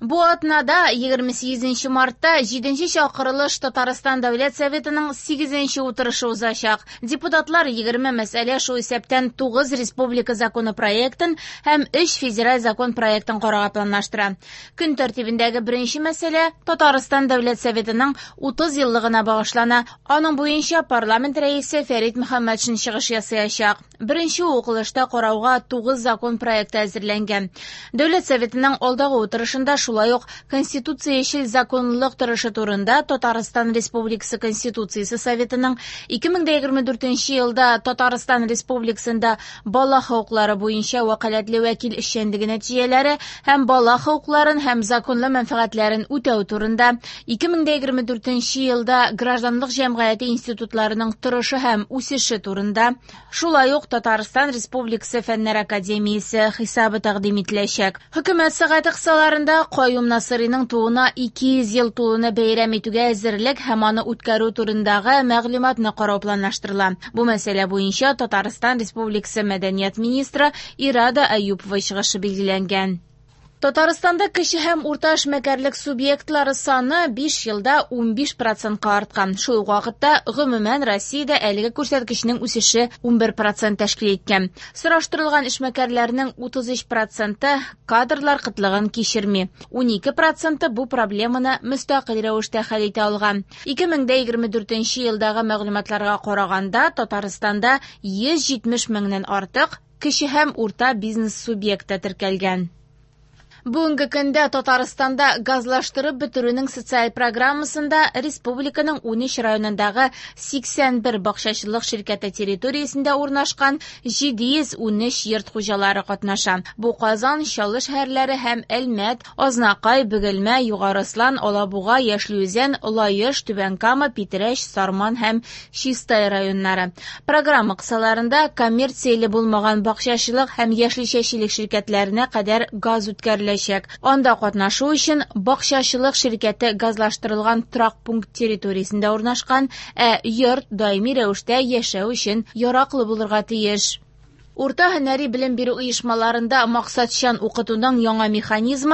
Бу атнада 28 мартта 7 чакырылыш Татарстан Дәүләт Советының 8 утырышы узачак. Депутатлар 20 мәсьәлә шу исәптән 9 республика законы проектын һәм 3 федераль закон проектын карарга планлаштыра. Көн тәртибендәге беренче мәсьәлә Татарстан Дәүләт Советының 30 еллыгына багышлана. Аның буенча парламент рәисе Фәрит Мөхәммәтшин чыгыш ясаячак. Беренче укылышта карауга 9 закон проекты әзерләнгән. Дәүләт Советының алдагы утырышында шулай ук конституциячил законлылык торышы турында Татарстан Республикасы Конституциясе Советының 2024 елда Татарстан Республикасында бала хукуклары буенча вәкаләтле вәкил эшчәнлеге нәтиҗәләре һәм бала хукукларын һәм законлы мәнфәгатьләрен үтәү турында 2024 елда гражданлык җәмгыяте институтларының торышы һәм үсеше турында, шулай ук Татарстан Республикасы Фәннәр академиясе хисабы тәкъдим ителәчәк. Хөкүмәт сәгате кысаларында Каюм Насыйриның туына 200 ел тулуны бәйрәм итүгә әзерлек һәм аны үткәрү турындагы мәгълүматны карау планлаштырыла. Бу мәсьәлә буенча Татарстан Республикасы мәдәният министры Ирада Әюпова чыгышы билгеләнгән. Татарстанда кече һәм урта эшмәкәрлек субъектлары саны 5 елда 15% арткан. Шул вакытта гомумән Россиядә әлеге күрсәткечнең үсеше 11% тәшкил иткән. Сораштырылган эшмәкәрләрнең 33% кадрлар кытлыгын кичерми. 12% бу проблеманы мөстәкыйль рәвештә хәл итә алган. 2024 елдагы мәгълүматларга караганда Татарстанда 170 меңнән артык кече һәм урта бизнес субъекты теркәлгән. Бүгенге көндә Татарстанда газлаштырып бетерүнең социаль программасында республиканың 13 районындагы 81 бакчачылык ширкәте территориясендә урнашкан 713 йорт хуҗалары катнаша. Бу Казан, Чаллы шәһәрләре һәм Әлмәт, Азнакай, Бөгелмә, Югарыслан, Алабуга, Яшьлүзән, Лаеш, Түбән Кама, Питрәч, Сарман һәм Чистай районнары. Программа кысаларында коммерцияле булмаган бакчачылык һәм яшелчәчелек ширкәтләренә кадәр газ үткәрелә. Анда катнашу өчен бакчачылык ширкәте газлаштырылган торак пункт территориясендә урнашкан, йорт даими рәвештә яшәү өчен яраклы булырга тиеш. Урта һөнәри белем бирү оешмаларында максатчан укытуның яңа механизмы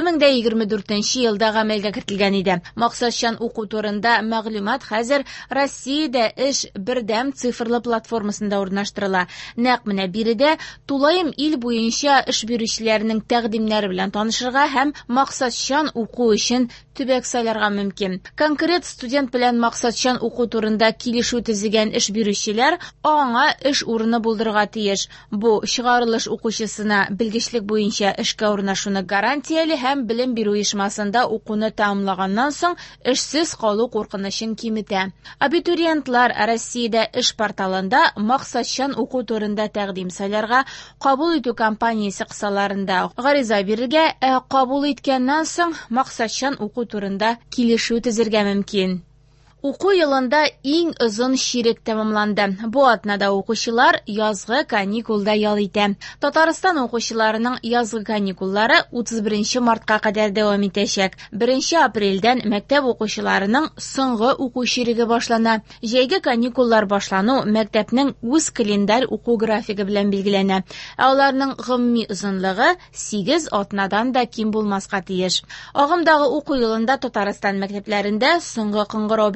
2024 елда гамәлгә кертелгән иде. Максатчан уку турында мәгълүмат хәзер Россиядә эш бердәм цифрлы платформасында урнаштырыла. Нәкъ менә биредә тулаем ил буенча эш бирүчеләрнең тәкъдимнәре белән танышырга һәм максатчан уку өчен төбәк сайларга мөмкин. Конкрет студент белән максатчан уку турында килешү төзегән эш бирүчеләр аңа эш урыны булдырырга тиеш. Бу чыгарылыш укучысына белгечлек буенча эшкә урнашуны гарантияле һәм белем бирү оешмасында укуны тәмамлаганнан соң эшсез калу куркынычын киметә. Абитуриентлар Россиядә эш порталында максатчан уку турында тәкъдим сайларга, кабул итү кампаниясе кысаларында гариза бирергә, кабул иткәннән соң максатчан уку турында килешү төзергә мөмкин. Уку елында иң озын чирек тәмамланды. Бу атнада укучылар язгы каникулда ял итә. Татарстан укучыларының язгы каникуллары 31 мартка кадәр дәвам итәчәк. 1 апрельдән мәктәп укучыларының соңгы уку чиреге башлана. Җәйге каникуллар башлану мәктәпнең үз календарь уку графигы белән билгеләнә. Аларның гомуми озынлыгы 8 атнадан да ким булмаска тиеш. Агымдагы уку елында Татарстан мәктәпләрендә соңгы кыңгырау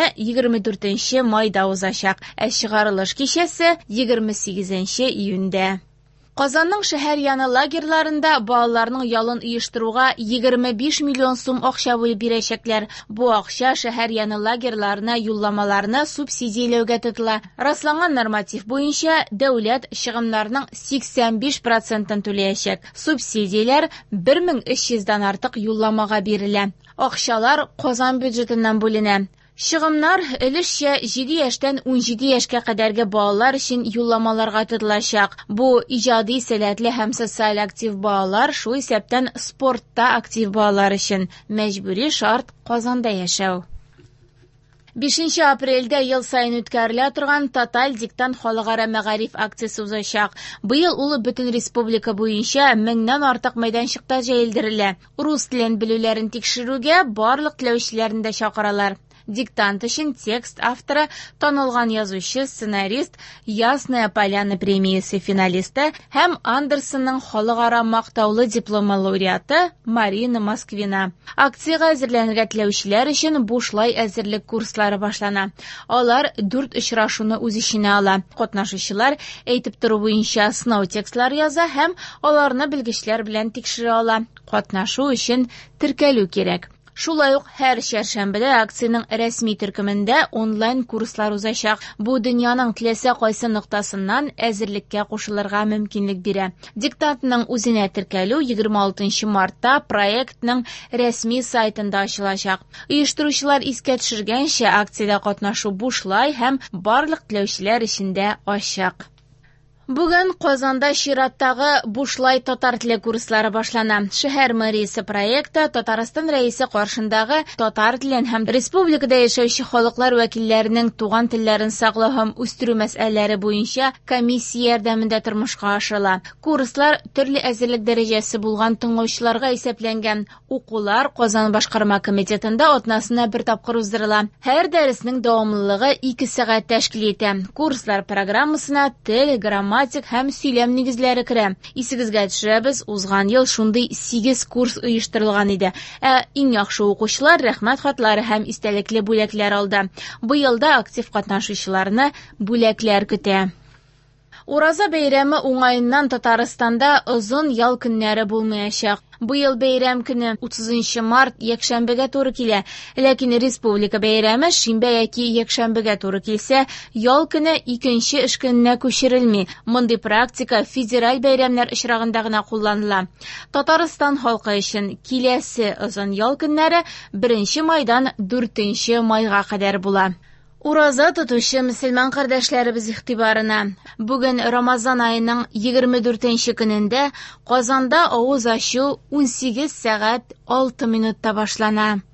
24 майда узачак, чыгарылыш кичәсе 28 июньдә. Казанның шәһәр яны лагерьларында балаларның ялын оештыруга 25 миллион сум акча бүлеп бирәчәкләр. Бу акча шәһәр яны лагерьларына юлламаларны субсидияләүгә тотыла. Расланган норматив буенча дәүләт чыгымнарының 85% түләячәк. Субсидияләр 1300-дан артык юлламага бирелә. Акчалар Казан бюджетыннан бүленә. Чыгымнар өлешчә 7 яшьтән 17 яшькә кадәрге балалар өчен юлламаларга тотылачак. Бу иҗади сәләтле һәм социаль актив балалар, шул исәптән спортта актив балалар өчен мәҗбүри шарт Казанда яшәү. 5 апрельдә ел сайын үткәрелә торган Тоталь диктант халыкара мәгариф акциясе узачак. Быел ул бөтен республика буенча 1000нән артык мәйданчыкта җәелдерелә. Рус телен белүләрен тикшерүгә барлык теләүчеләрне дә чакыралар. Диктант өчен текст авторы, танылган язучы, сценарист, Ясная Поляна премиясе финалисты һәм Андерсонның халыкара мактаулы дипломы лауреаты Марина Москвина. Акциягә әзерләнергә теләүчеләр өчен бушлай әзерлек курслары башлана. Алар 4 очрашуны үз иченә ала. Катнашучылар әйтеп тору буенча сынау текстлар яза һәм аларны белгечләр белән тикшерә ала. Катнашу өчен теркәлү кирәк. Шулай ук һәр чәршәмбедә акциянең рәсми төркемендә онлайн курслар узачак. Бу дөньяның теләсә кайсы ноктасыннан әзерлеккә кушылырга мөмкинлек бирә. Диктантның үзенә теркәлү 26 мартта проектның рәсми сайтында ачылачак. Оештыручылар искә төшергәнчә, акциядә катнашу бушлай һәм барлык теләүчеләр өчен дә ачык. Бүген Казанда чираттагы бушлай татар теле курслары башлана. Шәһәр мэриясе проекты Татарстан рәисе каршындагы татар телен һәм республикада яшәүче халыклар вәкилләренең туган телләрен саклау һәм үстерү мәсьәләләре буенча комиссия ярдәмендә тормышка ашырыла. Курслар төрле әзерлек дәрәҗәсе булган тыңлаучыларга исәпләнгән. Укулар Казан башкарма комитетында атнасына бер тапкыр уздырыла. Һәр дәреснең дәвамлылыгы 2 сәгать тәшкил итә. Курслар программасына тел, грамматик һәм сөйләм нигезләре керә. Исегезгә төшерәбез, узган ел шундый 8 курс оештырылган иде. Иң яхшы укучылар рәхмәт хатлары һәм истәлекле бүләкләр алды. Быел да актив катнашучыларны бүләкләр көтә. Ураза бәйрәме уңаеннан Татарстанда озын ял көннәре булмаячак. Быел бәйрәм көне 30 март якшәмбегә туры килә, ләкин республика бәйрәме шимбә яки якшәмбегә туры килсә, ял көне 2нче эш көненә күчерелми. Мондый практика федераль бәйрәмнәр очрагында гына кулланыла. Татарстан халкы өчен киләсе озын ял көннәре 1 майдан 4 майга кадәр була. Ураза тотучы мөселман кардәшләребез игътибарына. Бүген Рамазан аеның 24 көнендә Казанда авыз ачу 18 сәгать 6 минутта башлана.